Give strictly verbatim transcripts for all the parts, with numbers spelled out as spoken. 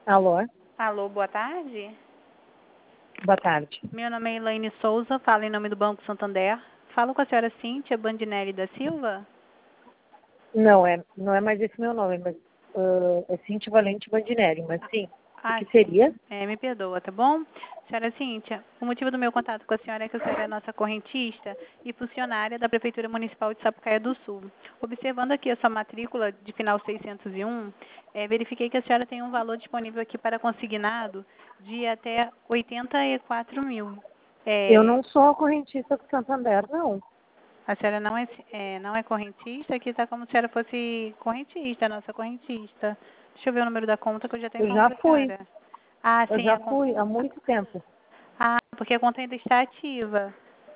Alô? Alô, boa tarde. Boa tarde. Meu nome é Elaine Souza, falo em nome do Banco Santander. Falo com a senhora Cíntia Bandinelli da Silva? Não, é, não é mais esse meu nome, mas uh, é Cíntia Valente Bandinelli, mas sim. O Ah, que sim. seria? É, me perdoa, tá bom? Senhora Cíntia, o motivo do meu contato com a senhora é que a senhora é nossa correntista e funcionária da Prefeitura Municipal de Sapucaia do Sul. Observando aqui a sua matrícula de final seiscentos e um, é, verifiquei que a senhora tem um valor disponível aqui para consignado de até oitenta e quatro mil. Eu É, não sou a correntista do Santander, não. a senhora não é, é, não é correntista, aqui está como se a senhora fosse correntista, nossa correntista. Deixa eu ver o número da conta que eu já tenho Eu falando já com a fui. senhora. Ah, Eu sim, já a conta. fui há muito tempo. Ah, porque a conta ainda está ativa.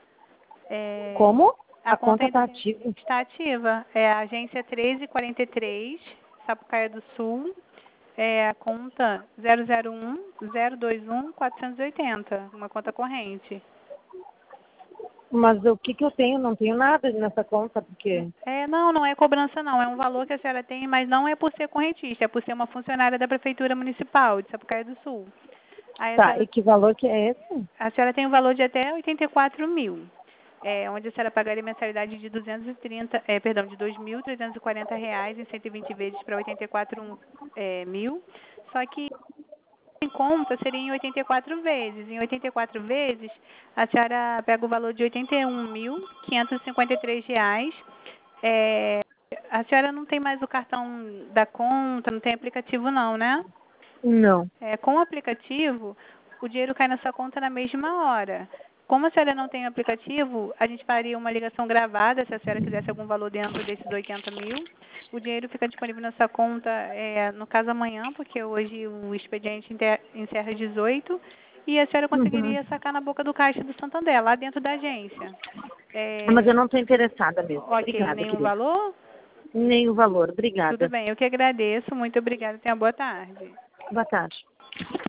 É, Como? a A conta conta ainda está ativa. está ativa. É a agência treze quarenta e três, Sapucaia do Sul. É a conta zero zero um zero dois um quatrocentos e oitenta, uma conta corrente. Mas o que, que eu tenho? Não tenho nada nessa conta, porque... É, não, não é cobrança não, é um valor que a senhora tem, mas não é por ser correntista, é por ser uma funcionária da Prefeitura Municipal de Sapucaia do Sul. Aí a Tá, e senhora, que valor que é esse? a senhora tem um valor de até oitenta e quatro mil. É, onde a senhora pagaria mensalidade de duzentos e trinta, é, perdão, de dois mil trezentos e quarenta reais em cento e vinte vezes para oitenta e quatro é, mil. Só que em conta seria em oitenta e quatro vezes. Em oitenta e quatro vezes, a senhora pega o valor de oitenta e um mil quinhentos e cinquenta e três reais. É, a senhora não tem mais o cartão da conta, não tem aplicativo não, né? Não. É, com o aplicativo, o dinheiro cai na sua conta na mesma hora. Como a senhora não tem aplicativo, a gente faria uma ligação gravada, se a senhora quisesse algum valor dentro desses oitenta mil. O dinheiro fica disponível na sua conta, é, no caso amanhã, porque hoje o expediente inter- encerra às dezoito, e a senhora Uhum. conseguiria sacar na boca do caixa do Santander, lá dentro da agência. Mas eu É, não estou interessada mesmo. ok, Obrigada, nenhum querida. valor? Nem o valor. Tudo Obrigada. bem, eu que agradeço. Muito obrigada. Tenha uma boa tarde. Boa tarde.